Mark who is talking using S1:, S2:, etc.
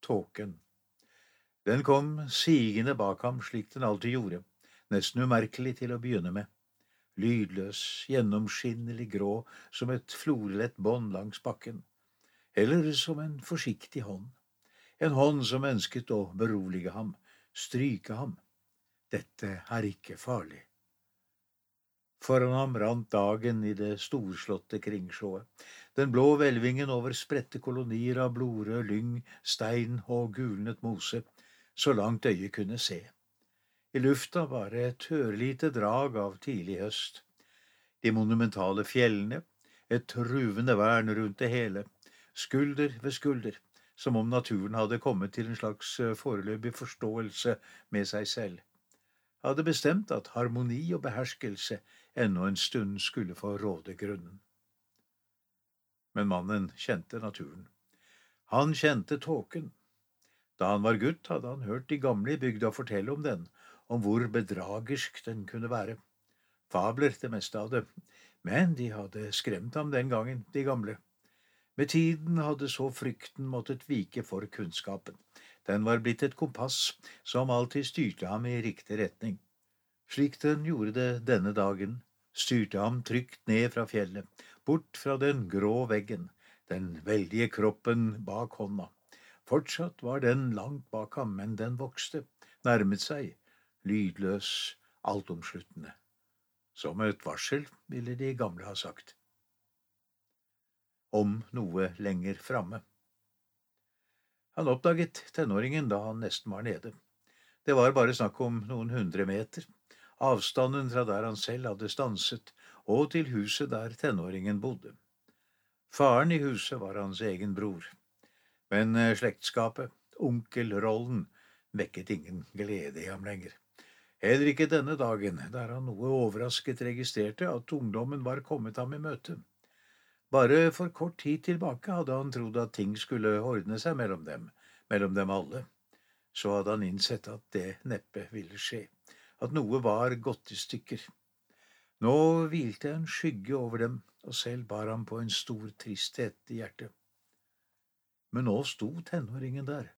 S1: tåken. Den kom sigende bak ham slik den alltid gjorde, nesten umerkelig til å begynne med. Lydløs, gjennomskinnelig grå som et florlett bånd langs bakken, eller som en forsiktig hånd. En hånd som ønsket å berolige ham, stryke ham. Dette er ikke farlig. Foran ham rant dagen i det storslåtte kringsjået, den blå hvelvingen over spredte kolonier av blodrød lyng, stein og gulnet mose, så langt øyet kunne se. I lufta var et ørlite drag av tidlig høst. De monumentale fjellene, et ruvende vern rundt det hele, skulder ved skulder, som om naturen hadde kommet til en slags foreløpig forståelse med seg selv. Hadde bestemt at harmoni og beherskelse ennå en stund skulle få råde grunnen. Men mannen kjente naturen. Han kjente tåken. Da han var gutt, hadde han hørt de gamle i bygda fortelle om den, om hvor bedragersk den kunne være. Fabler, det meste av det, men de hadde skremt ham den gangen, de gamle. Med tiden hadde så frykten måttet vike for kunnskapen. Den var blitt et kompass som alltid styrte ham i riktig retning. Slik den gjorde det denne dagen, styrte ham trygt ned fra fjellet, bort fra den grå veggen, den veldige kroppen bak hånda. Fortsatt var den langt bak ham, men den vokste, nærmet seg, lydløs, altomsluttende. Som et varsel, ville de gamle ha sagt. Om noe lenger framme. Han oppdaget tenåringen da han nesten var nede. Det var bare snakk om noen 100 meter, avstanden fra der han selv hadde stanset, og til huset der tenåringen bodde. Faren i huset var hans egen bror, men slektskapet, onkelrollen, vekket ingen glede i ham lenger. Heller ikke denne dagen, der han noe overrasket registrerte at ungdommen var kommet ham i møte. Bare for kort tid tilbake hadde han trodd at ting skulle ordne seg mellom dem alle. Så hadde han innsett at det neppe ville skje, at noe var gått i stykker. Nå hvilte en skygge over dem, og selv bar han på en stor tristhet i hjertet. Men nå sto tenåringen der,